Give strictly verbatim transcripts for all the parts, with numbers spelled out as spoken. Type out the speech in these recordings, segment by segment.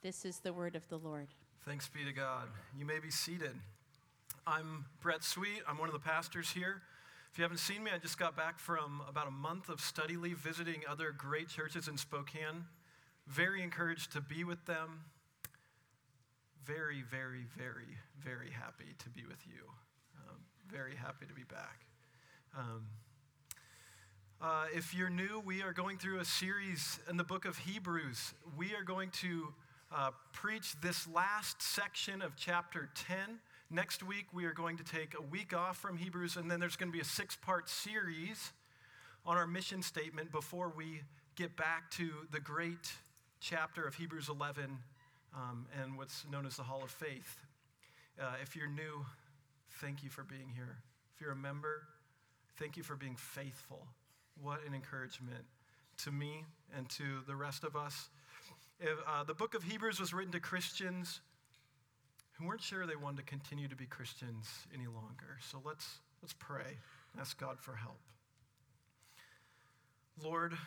This is the word of the Lord. Thanks be to God. You may be seated. I'm Brett Sweet. I'm one of the pastors here. If you haven't seen me, I just got back from about a month of study leave visiting other great churches in Spokane. Very encouraged to be with them. Very, very, very, very happy to be with you. Um, very happy to be back. Um, uh, if you're new, we are going through a series in the book of Hebrews. We are going to uh, preach this last section of chapter ten. Next week, we are going to take a week off from Hebrews, and then there's going to be a six-part series on our mission statement before we get back to the great chapter of Hebrews eleven um, and what's known as the Hall of Faith. Uh, if you're new, thank you for being here. If you're a member, thank you for being faithful. What an encouragement to me and to the rest of us. If, uh, the book of Hebrews was written to Christians who weren't sure they wanted to continue to be Christians any longer. So let's let's pray, ask God for help. Lord,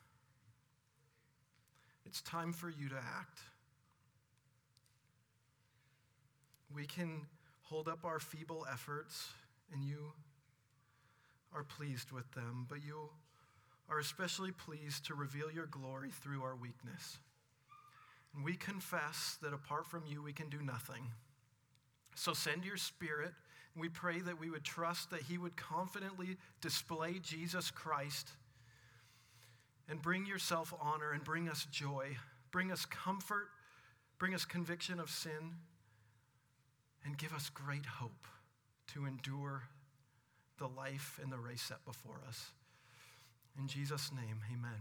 it's time for you to act. We can hold up our feeble efforts, and you are pleased with them, but you are especially pleased to reveal your glory through our weakness. And we confess that apart from you, we can do nothing. So send your Spirit, and we pray that we would trust that he would confidently display Jesus Christ and bring yourself honor and bring us joy, bring us comfort, bring us conviction of sin, and give us great hope to endure the life and the race set before us. In Jesus' name, amen.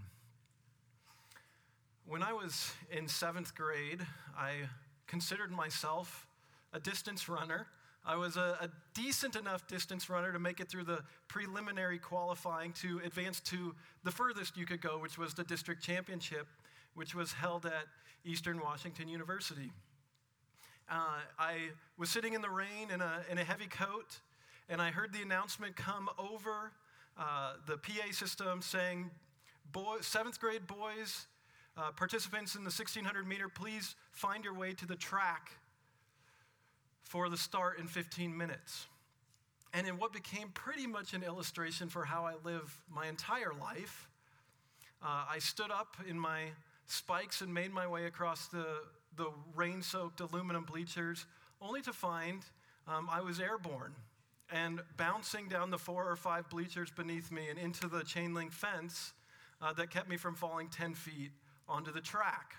When I was in seventh grade, I considered myself a distance runner. I was a, a decent enough distance runner to make it through the preliminary qualifying to advance to the furthest you could go, which was the district championship, which was held at Eastern Washington University. Uh, I was sitting in the rain in a, in a heavy coat, and I heard the announcement come over uh, the P A system saying, Boy, seventh grade boys, uh, participants in the sixteen hundred meter, please find your way to the track for the start in fifteen minutes. And in what became pretty much an illustration for how I live my entire life, uh, I stood up in my spikes and made my way across the, the rain-soaked aluminum bleachers, only to find um, I was airborne and bouncing down the four or five bleachers beneath me and into the chain link fence uh, that kept me from falling ten feet onto the track.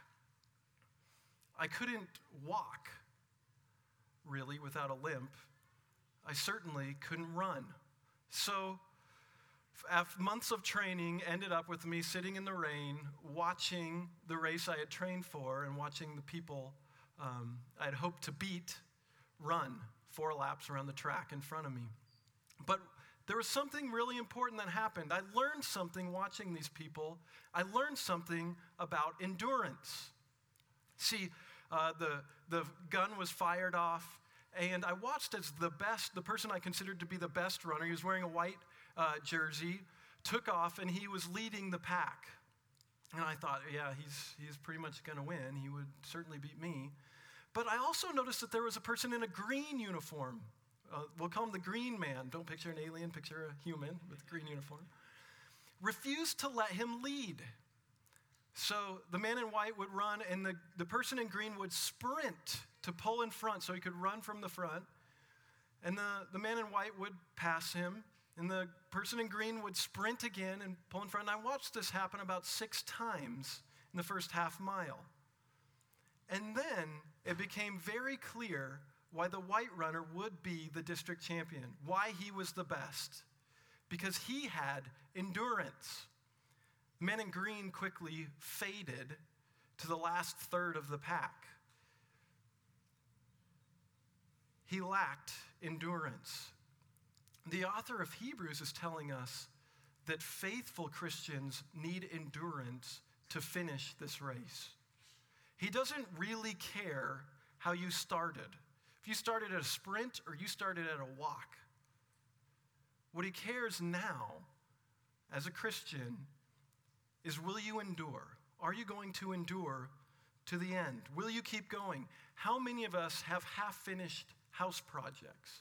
I couldn't walk, really, without a limp. I certainly couldn't run. So f- months of training ended up with me sitting in the rain, watching the race I had trained for and watching the people um, I had hoped to beat run four laps around the track in front of me. But there was something really important that happened. I learned something watching these people. I learned something about endurance. See, uh, the, the gun was fired off, and I watched as the best, the person I considered to be the best runner, he was wearing a white uh, jersey, took off, and he was leading the pack. And I thought, yeah, he's, he's pretty much going to win. He would certainly beat me. But I also noticed that there was a person in a green uniform. Uh, we'll call him the green man. Don't picture an alien, picture a human with a green uniform. Refused to let him lead. So the man in white would run, and the, the person in green would sprint to pull in front so he could run from the front. And the, the man in white would pass him, and the person in green would sprint again and pull in front. And I watched this happen about six times in the first half mile. And then it became very clear why the white runner would be the district champion, why he was the best, because he had endurance. The man in green quickly faded to the last third of the pack. He lacked endurance. The author of Hebrews is telling us that faithful Christians need endurance to finish this race. He doesn't really care how you started. If you started at a sprint or you started at a walk. What he cares now, as a Christian, is will you endure? Are you going to endure to the end? Will you keep going? How many of us have half-finished house projects?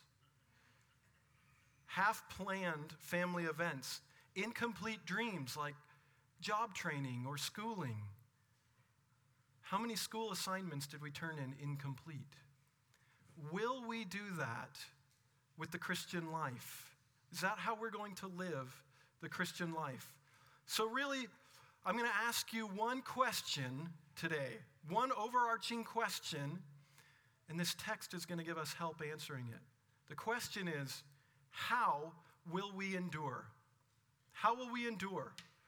Half-planned family events? Incomplete dreams like job training or schooling? How many school assignments did we turn in incomplete? Will we do that with the Christian life? Is that how we're going to live the Christian life? So really, I'm going to ask you one question today, one overarching question, and this text is going to give us help answering it. The question is, how will we endure? How will we endure?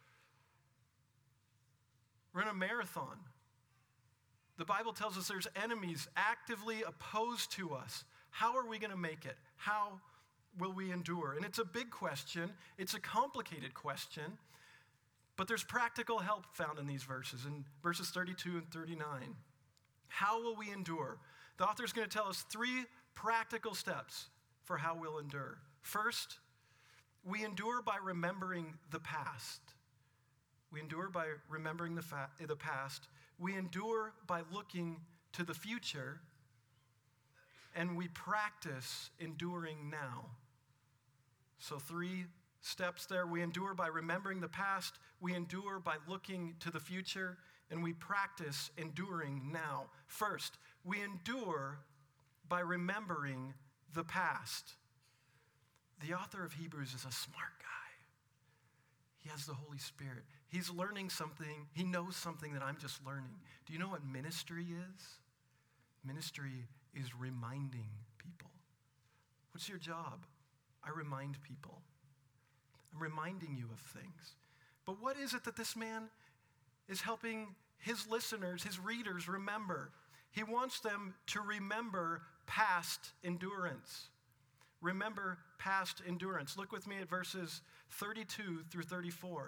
We're in a marathon. The Bible tells us there's enemies actively opposed to us. How are we going to make it? How will we endure? And it's a big question. It's a complicated question. But there's practical help found in these verses, in verses thirty-two and thirty-nine. How will we endure? The author is going to tell us three practical steps for how we'll endure. First, we endure by remembering the past. We endure by remembering the, fa- the past. We endure by looking to the future. And we practice enduring now. So three steps there. We endure by remembering the past. We endure by looking to the future. And we practice enduring now. First, we endure by remembering the past. The author of Hebrews is a smart guy. He has the Holy Spirit. He's learning something. He knows something that I'm just learning. Do you know what ministry is? Ministry is reminding people. What's your job? I remind people. I'm reminding you of things. But what is it that this man is helping his listeners, his readers, remember? He wants them to remember past endurance. Remember past endurance. Look with me at verses thirty-two through thirty-four.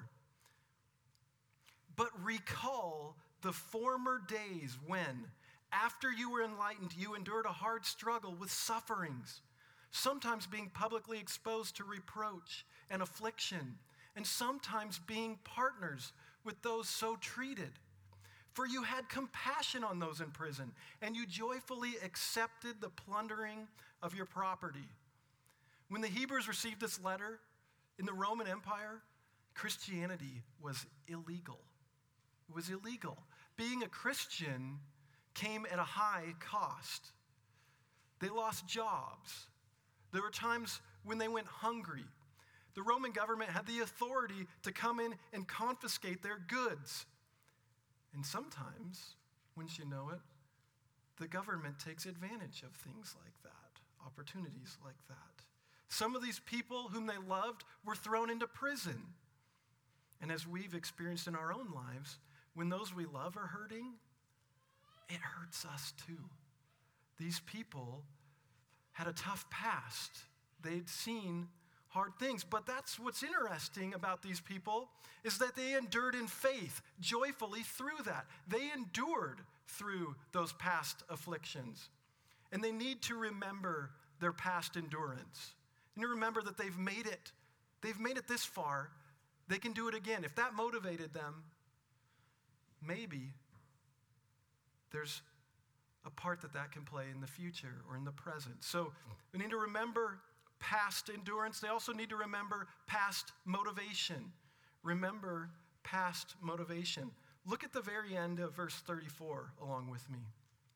But recall the former days when, after you were enlightened, you endured a hard struggle with sufferings, sometimes being publicly exposed to reproach and affliction, and sometimes being partners with those so treated. For you had compassion on those in prison, and you joyfully accepted the plundering of your property. When the Hebrews received this letter in the Roman Empire, Christianity was illegal. It was illegal. Being a Christian came at a high cost. They lost jobs. There were times when they went hungry. The Roman government had the authority to come in and confiscate their goods. And sometimes, once you know it, the government takes advantage of things like that, opportunities like that. Some of these people whom they loved were thrown into prison. And as we've experienced in our own lives, when those we love are hurting, it hurts us too. These people had a tough past. They'd seen hard things. But that's what's interesting about these people is that they endured in faith joyfully through that. They endured through those past afflictions. And they need to remember their past endurance. And to remember that they've made it. They've made it this far. They can do it again. If that motivated them, maybe there's a part that that can play in the future or in the present. So we need to remember past endurance. They also need to remember past motivation. Remember past motivation. Look at the very end of verse thirty-four along with me.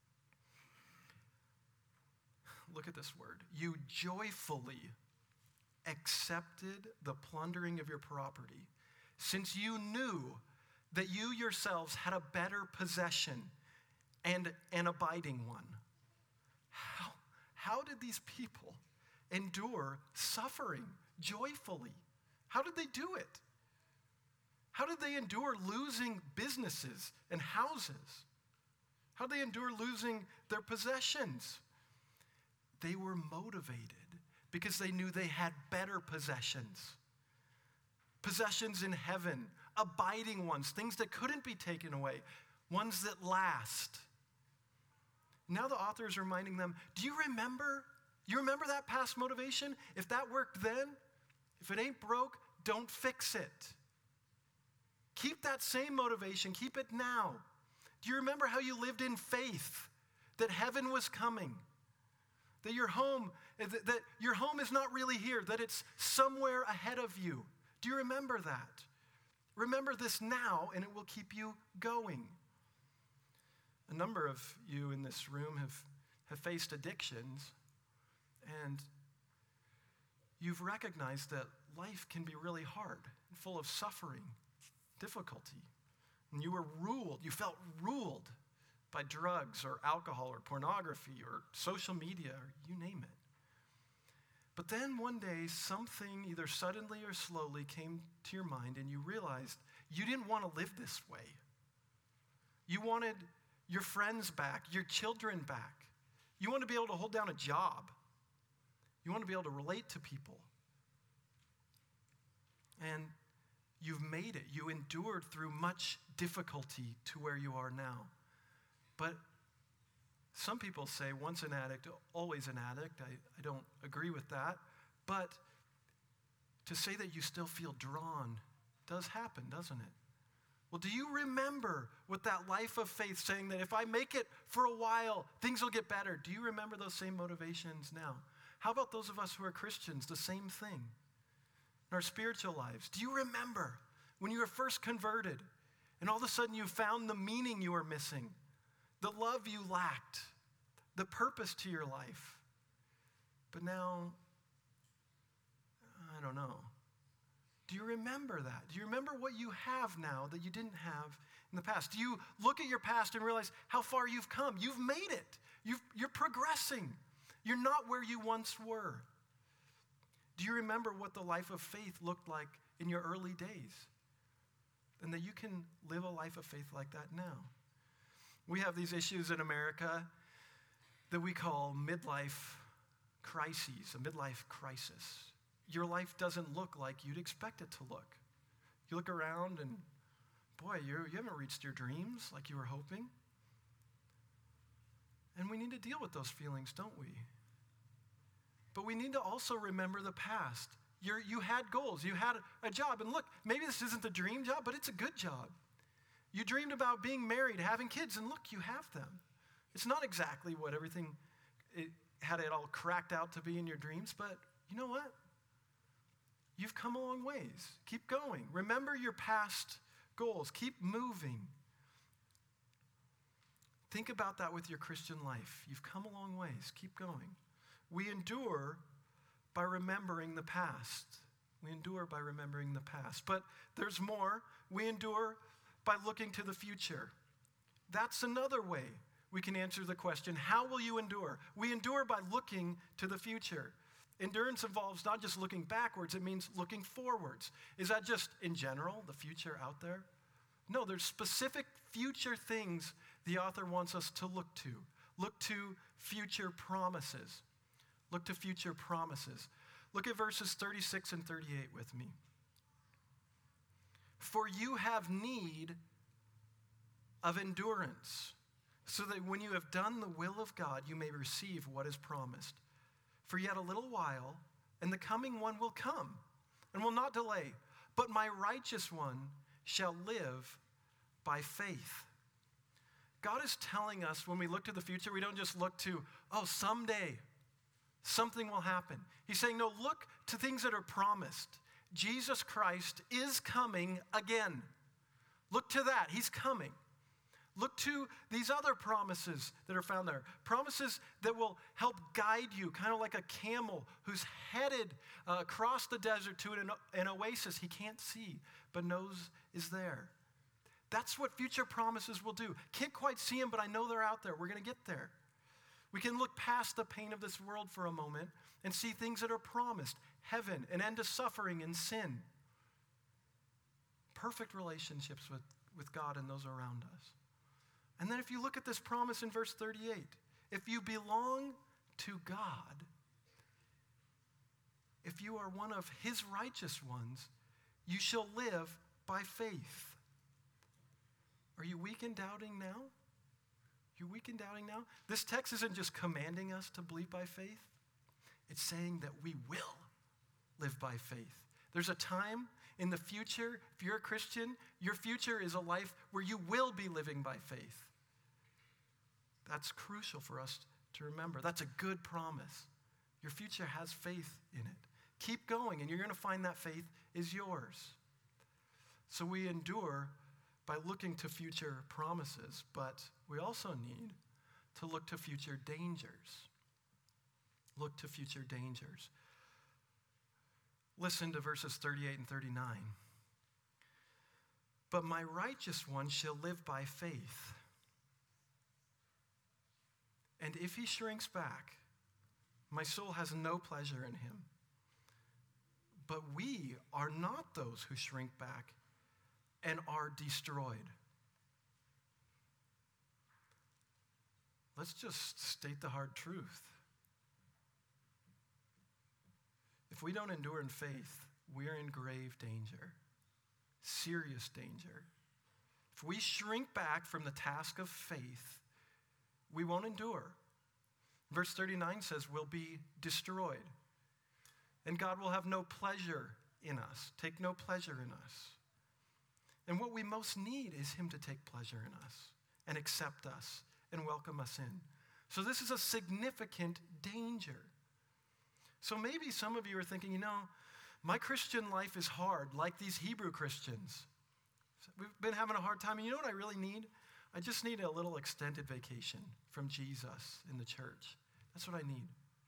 Look at this word. You joyfully accepted the plundering of your property, since you knew that you yourselves had a better possession and an abiding one. How, how did these people endure suffering joyfully? How did they do it? How did they endure losing businesses and houses? How did they endure losing their possessions? They were motivated because they knew they had better possessions. Possessions in heaven, abiding ones, things that couldn't be taken away, ones that last. Now the author is reminding them, do you remember? You remember that past motivation? If that worked then, if it ain't broke, don't fix it. Keep that same motivation. Keep it now. Do you remember how you lived in faith that heaven was coming? That your home, that, that your home is not really here, that it's somewhere ahead of you. Do you remember that? Remember this now, and it will keep you going. A number of you in this room have, have faced addictions, and you've recognized that life can be really hard and full of suffering, difficulty. And you were ruled, you felt ruled by drugs or alcohol or pornography or social media or you name it. But then one day, something either suddenly or slowly came to your mind and you realized you didn't want to live this way. You wanted your friends back, your children back. You want to be able to hold down a job. You want to be able to relate to people. And you've made it. You endured through much difficulty to where you are now. But some people say once an addict, always an addict. I, I don't agree with that. But to say that you still feel drawn does happen, doesn't it? Well, do you remember what that life of faith saying that if I make it for a while, things will get better? Do you remember those same motivations now? How about those of us who are Christians, the same thing? In our spiritual lives, do you remember when you were first converted and all of a sudden you found the meaning you were missing, the love you lacked, the purpose to your life? But now, I don't know. Do you remember that? Do you remember what you have now that you didn't have in the past? Do you look at your past and realize how far you've come? You've made it. You've, you're progressing. You're not where you once were. Do you remember what the life of faith looked like in your early days? And that you can live a life of faith like that now. We have these issues in America that we call midlife crises, a midlife crisis. Your life doesn't look like you'd expect it to look. You look around and, boy, you're, you haven't reached your dreams like you were hoping. And we need to deal with those feelings, don't we? But we need to also remember the past. You're, you had goals. You had a, a job. And look, maybe this isn't the dream job, but it's a good job. You dreamed about being married, having kids, and look, you have them. It's not exactly what everything it, had it all cracked out to be in your dreams, but you know what? You've come a long ways. Keep going. Remember your past goals. Keep moving. Think about that with your Christian life. You've come a long ways. Keep going. We endure by remembering the past. We endure by remembering the past. But there's more. We endure by looking to the future. That's another way we can answer the question, how will you endure? We endure by looking to the future. Endurance involves not just looking backwards, it means looking forwards. Is that just in general, the future out there? No, there's specific future things the author wants us to look to. Look to future promises. Look to future promises. Look at verses thirty-six and thirty-eight with me. For you have need of endurance, so that when you have done the will of God, you may receive what is promised. For yet a little while, and the coming one will come, and will not delay. But my righteous one shall live by faith. God is telling us when we look to the future, we don't just look to, oh, someday something will happen. He's saying, no, look to things that are promised. Jesus Christ is coming again. Look to that. He's coming. Look to these other promises that are found there. Promises that will help guide you, kind of like a camel who's headed uh, across the desert to an, an oasis he can't see, but knows is there. That's what future promises will do. Can't quite see them, but I know they're out there. We're going to get there. We can look past the pain of this world for a moment and see things that are promised. Heaven, an end to suffering and sin. Perfect relationships with, with God and those around us. And then if you look at this promise in verse thirty-eight, if you belong to God, if you are one of his righteous ones, you shall live by faith. Are you weak and doubting now? You weak and doubting now? This text isn't just commanding us to believe by faith. It's saying that we will live by faith. There's a time in the future, if you're a Christian, your future is a life where you will be living by faith. That's crucial for us to remember. That's a good promise. Your future has faith in it. Keep going, and you're going to find that faith is yours. So we endure by looking to future promises, but we also need to look to future dangers. Look to future dangers. Listen to verses thirty-eight and thirty-nine. But my righteous one shall live by faith. And if he shrinks back, my soul has no pleasure in him. But we are not those who shrink back and are destroyed. Let's just state the hard truth. If we don't endure in faith, we are in grave danger, serious danger. If we shrink back from the task of faith, we won't endure. Verse thirty-nine says we'll be destroyed. And God will have no pleasure in us, take no pleasure in us. And what we most need is him to take pleasure in us and accept us and welcome us in. So this is a significant danger. So maybe some of you are thinking, you know, my Christian life is hard, like these Hebrew Christians. We've been having a hard time, and you know what I really need? I just need a little extended vacation from Jesus in the church. That's what I need.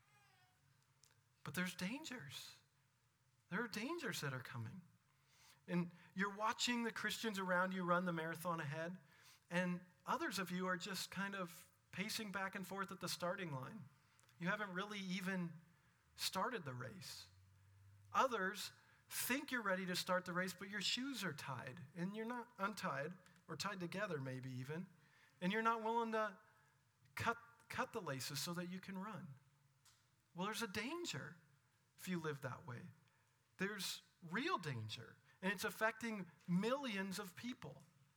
But there's dangers. There are dangers that are coming. And you're watching the Christians around you run the marathon ahead, and others of you are just kind of pacing back and forth at the starting line. You haven't really even started the race. Others think you're ready to start the race, but your shoes are tied, and you're not untied, or tied together maybe even, and you're not willing to cut, cut the laces so that you can run. Well, there's a danger if you live that way. There's real danger, and it's affecting millions of people.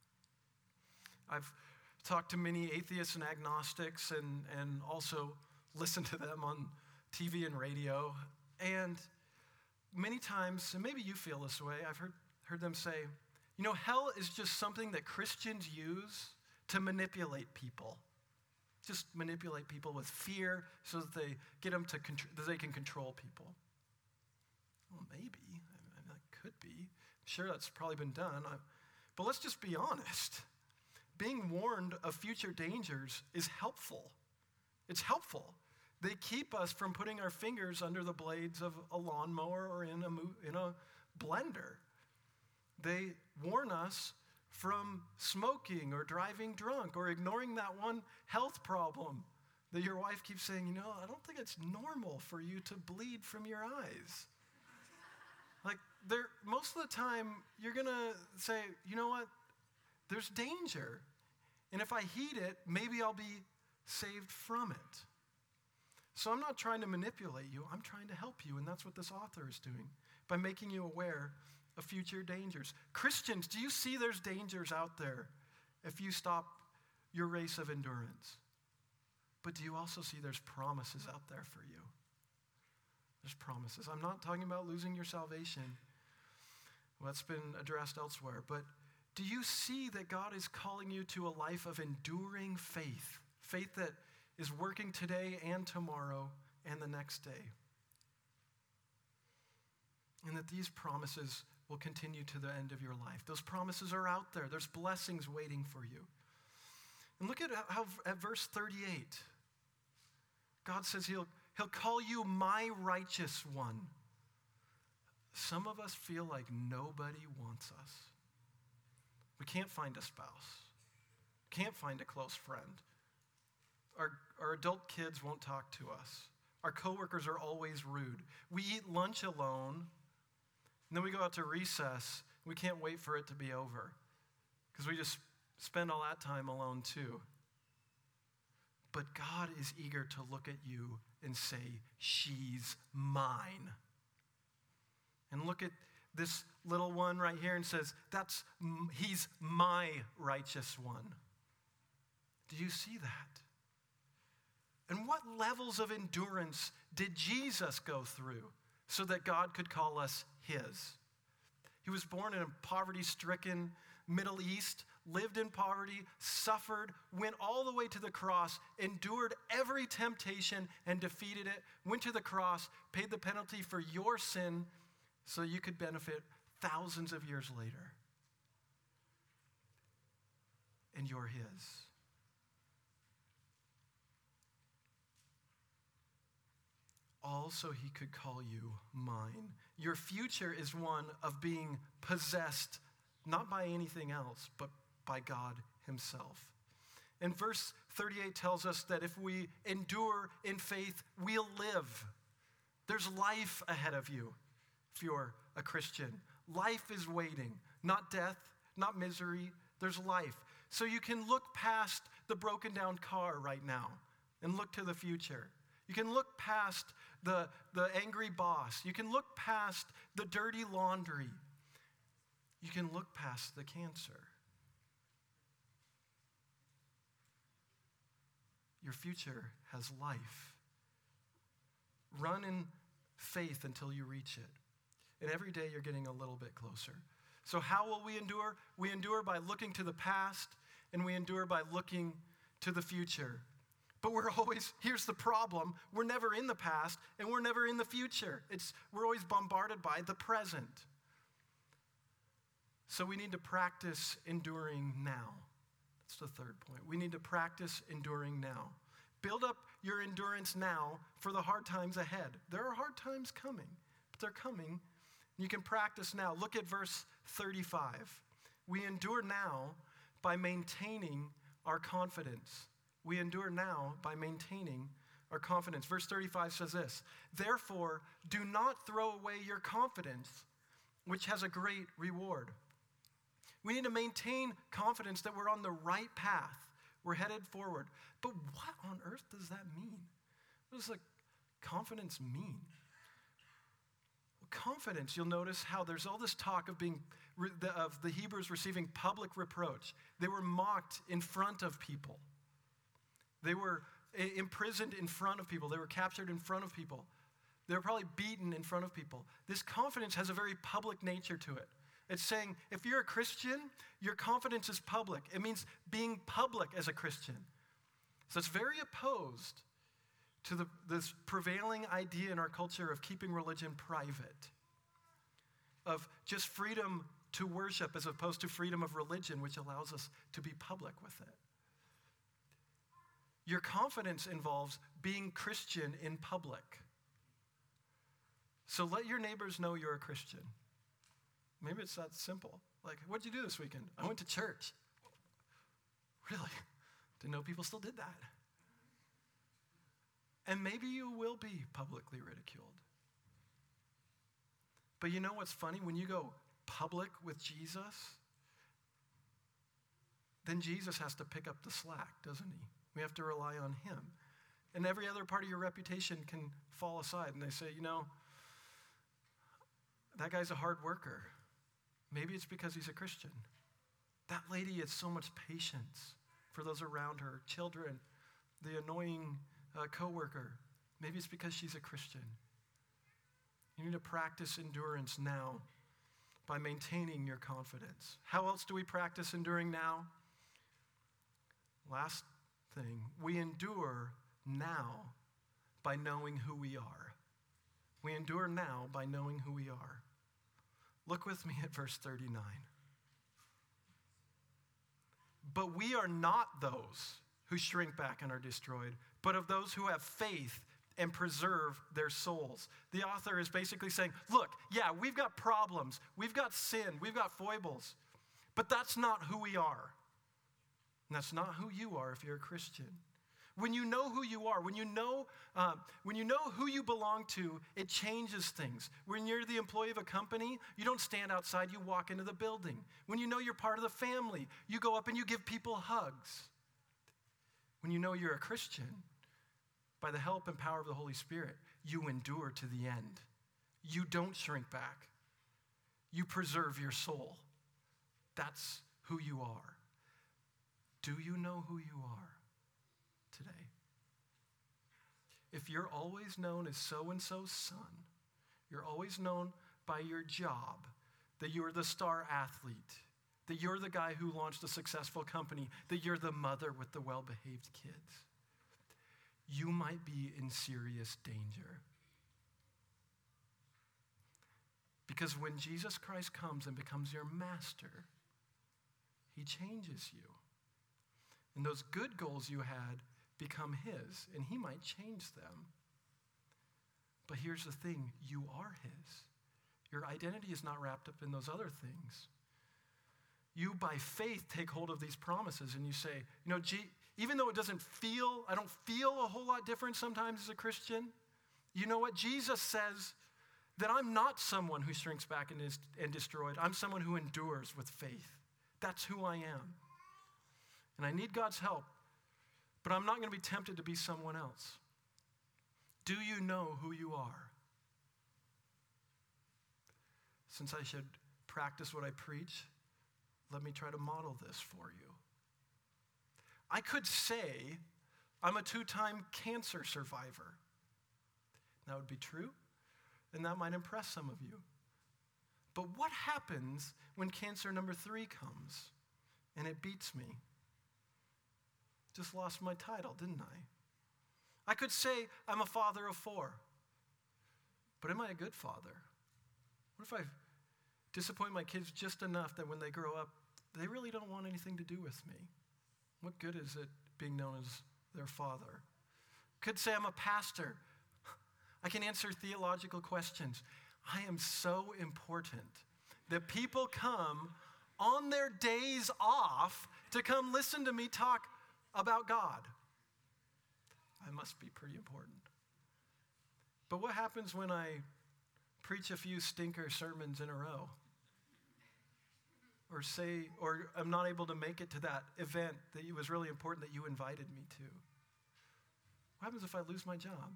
I've talked to many atheists and agnostics and, and also listened to them on T V and radio, and many times, and maybe you feel this way, I've heard, heard them say, you know, hell is just something that Christians use to manipulate people. Just manipulate people with fear so that they get them to contr- that they can control people. Well, maybe. I mean, that could be. I'm sure that's probably been done. I, but let's just be honest. Being warned of future dangers is helpful. It's helpful. They keep us from putting our fingers under the blades of a lawnmower or in a, mo- in a blender. They warn us from smoking or driving drunk or ignoring that one health problem that your wife keeps saying, you know, I don't think it's normal for you to bleed from your eyes. Like, there, most of the time, you're going to say, you know what, there's danger. And if I heed it, maybe I'll be saved from it. So I'm not trying to manipulate you. I'm trying to help you, and that's what this author is doing by making you aware of future dangers. Christians, do you see there's dangers out there if you stop your race of endurance? But do you also see there's promises out there for you? There's promises. I'm not talking about losing your salvation. Well, that's been addressed elsewhere. But do you see that God is calling you to a life of enduring faith? Faith that is working today and tomorrow and the next day. And that these promises will continue to the end of your life. Those promises are out there. There's blessings waiting for you. And look at how at verse thirty-eight, God says he'll, he'll call you my righteous one. Some of us feel like nobody wants us. We can't find a spouse. Can't find a close friend. Our, our adult kids won't talk to us. Our coworkers are always rude. We eat lunch alone, and then we go out to recess. We can't wait for it to be over because we just spend all that time alone too. But God is eager to look at you and say, she's mine. And look at this little one right here and says, that's he's my righteous one. Do you see that? And what levels of endurance did Jesus go through so that God could call us his? He was born in a poverty-stricken Middle East, lived in poverty, suffered, went all the way to the cross, endured every temptation and defeated it, went to the cross, paid the penalty for your sin so you could benefit thousands of years later. And you're his. All so he could call you mine. Your future is one of being possessed, not by anything else, but by God himself. And verse thirty-eight tells us that if we endure in faith, we'll live. There's life ahead of you if you're a Christian. Life is waiting, not death, not misery. There's life. So you can look past the broken down car right now and look to the future. You can look past the, the angry boss. You can look past the dirty laundry. You can look past the cancer. Your future has life. Run in faith until you reach it. And every day you're getting a little bit closer. So how will we endure? We endure by looking to the past, and we endure by looking to the future. But we're always, here's the problem, we're never in the past, and we're never in the future. It's, we're always bombarded by the present. So we need to practice enduring now. That's the third point. We need to practice enduring now. Build up your endurance now for the hard times ahead. There are hard times coming, but they're coming. You can practice now. Look at verse thirty-five. We endure now by maintaining our confidence. We endure now by maintaining our confidence. Verse thirty-five says this, therefore, do not throw away your confidence, which has a great reward. We need to maintain confidence that we're on the right path. We're headed forward. But what on earth does that mean? What does the confidence mean? Confidence, you'll notice how there's all this talk of being of the Hebrews receiving public reproach. They were mocked in front of people. They were imprisoned in front of people. They were captured in front of people. They were probably beaten in front of people. This confidence has a very public nature to it. It's saying if you're a Christian, your confidence is public. It means being public as a Christian. So it's very opposed to the, this prevailing idea in our culture of keeping religion private, of just freedom to worship as opposed to freedom of religion, which allows us to be public with it. Your confidence involves being Christian in public. So let your neighbors know you're a Christian. Maybe it's that simple. Like, what'd you do this weekend? I went to church. Really? Didn't know people still did that. And maybe you will be publicly ridiculed. But you know what's funny? When you go public with Jesus, then Jesus has to pick up the slack, doesn't he? We have to rely on him. And every other part of your reputation can fall aside. And they say, you know, that guy's a hard worker. Maybe it's because he's a Christian. That lady has so much patience for those around her, children, the annoying uh, coworker. Maybe it's because she's a Christian. You need to practice endurance now by maintaining your confidence. How else do we practice enduring now? Last thing, we endure now by knowing who we are. We endure now by knowing who we are. Look with me at verse thirty-nine. But we are not those who shrink back and are destroyed, but of those who have faith and preserve their souls. The author is basically saying, look, yeah, we've got problems, we've got sin, we've got foibles, but that's not who we are. And that's not who you are if you're a Christian. When you know who you are, when you know, uh, when you know who you belong to, it changes things. When you're the employee of a company, you don't stand outside, you walk into the building. When you know you're part of the family, you go up and you give people hugs. When you know you're a Christian, by the help and power of the Holy Spirit, you endure to the end. You don't shrink back. You preserve your soul. That's who you are. Do you know who you are today? If you're always known as so-and-so's son, you're always known by your job, that you are the star athlete, that you're the guy who launched a successful company, that you're the mother with the well-behaved kids, you might be in serious danger. Because when Jesus Christ comes and becomes your master, he changes you. And those good goals you had become his, and he might change them. But here's the thing, you are his. Your identity is not wrapped up in those other things. You, by faith, take hold of these promises and you say, you know, G- even though it doesn't feel, I don't feel a whole lot different sometimes as a Christian, you know what? Jesus says that I'm not someone who shrinks back and is and destroyed. I'm someone who endures with faith. That's who I am. And I need God's help, but I'm not going to be tempted to be someone else. Do you know who you are? Since I should practice what I preach, let me try to model this for you. I could say I'm a two-time cancer survivor. That would be true, and that might impress some of you. But what happens when cancer number three comes and it beats me? Just lost my title, didn't I? I could say I'm a father of four, but am I a good father? What if I disappoint my kids just enough that when they grow up, they really don't want anything to do with me? What good is it being known as their father? Could say I'm a pastor. I can answer theological questions. I am so important that people come on their days off to come listen to me talk about God. I must be pretty important. But what happens when I preach a few stinker sermons in a row? Or say, or I'm not able to make it to that event that it was really important that you invited me to? What happens if I lose my job?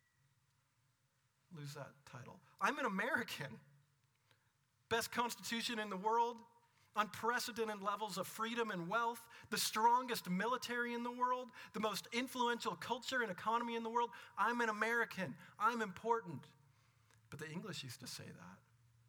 Lose that title. I'm an American. Best constitution in the world, unprecedented levels of freedom and wealth, the strongest military in the world, the most influential culture and economy in the world. I'm an American. I'm important. But the English used to say that.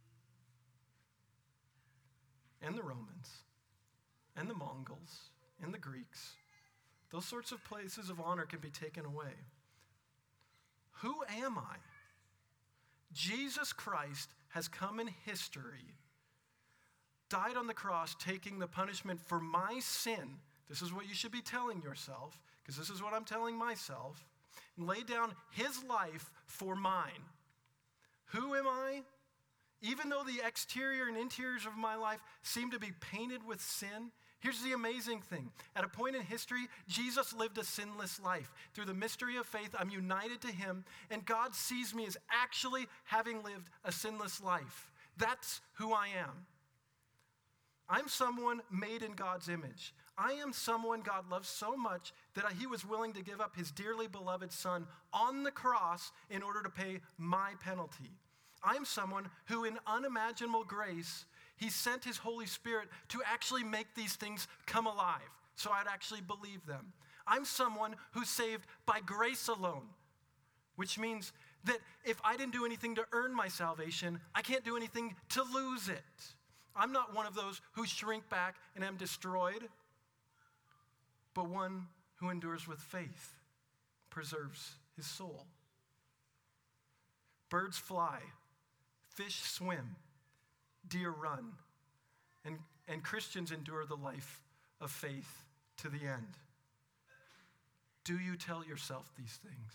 And the Romans, and the Mongols, and the Greeks. Those sorts of places of honor can be taken away. Who am I? Jesus Christ has come in history, died on the cross, taking the punishment for my sin. This is what you should be telling yourself, because this is what I'm telling myself, and laid down his life for mine. Who am I? Even though the exterior and interiors of my life seem to be painted with sin, here's the amazing thing. At a point in history, Jesus lived a sinless life. Through the mystery of faith, I'm united to him, and God sees me as actually having lived a sinless life. That's who I am. I'm someone made in God's image. I am someone God loves so much that he was willing to give up his dearly beloved son on the cross in order to pay my penalty. I'm someone who, in unimaginable grace, he sent his Holy Spirit to actually make these things come alive, so I'd actually believe them. I'm someone who's saved by grace alone, which means that if I didn't do anything to earn my salvation, I can't do anything to lose it. I'm not one of those who shrink back and am destroyed, but one who endures with faith, preserves his soul. Birds fly, fish swim, deer run, and, and Christians endure the life of faith to the end. Do you tell yourself these things?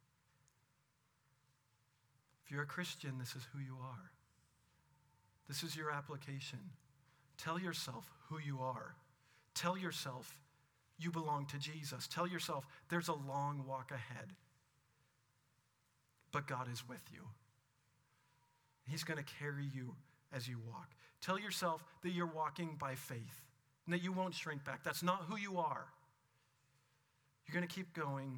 If you're a Christian, this is who you are. This is your application. Tell yourself who you are. Tell yourself you belong to Jesus. Tell yourself there's a long walk ahead, but God is with you. He's going to carry you as you walk. Tell yourself that you're walking by faith and that you won't shrink back. That's not who you are. You're going to keep going.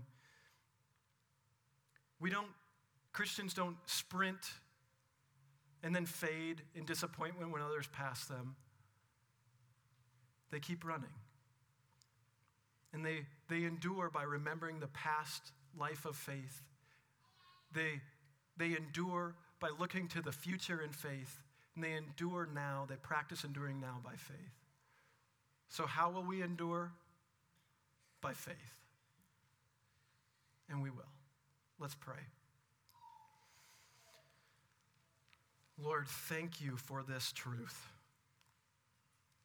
We don't, Christians don't sprint and then fade in disappointment when others pass them. They keep running. And they, they endure by remembering the past life of faith. They, they endure by looking to the future in faith. And they endure now, they practice enduring now by faith. So how will we endure? By faith. And we will. Let's pray. Lord, thank you for this truth.